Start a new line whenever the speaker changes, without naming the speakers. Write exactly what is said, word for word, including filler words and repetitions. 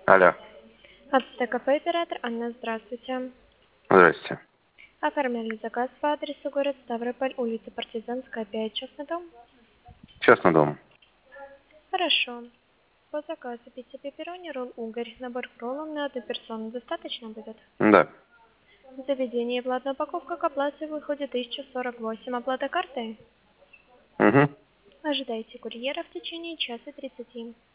Алло.
От ТКП оператор Анна, здравствуйте.
Здрасте.
Оформляли заказ по адресу город Ставрополь, улица Партизанская, пять, частный дом.
Частный дом.
Хорошо. По заказу пицца пепперони, ролл угорь, набор роллов на одну персону достаточно будет?
Да.
Заведение платная упаковка к оплате выходит тысяча сорок восемь. Оплата картой?
Угу.
Ожидайте курьера в течение часа тридцати.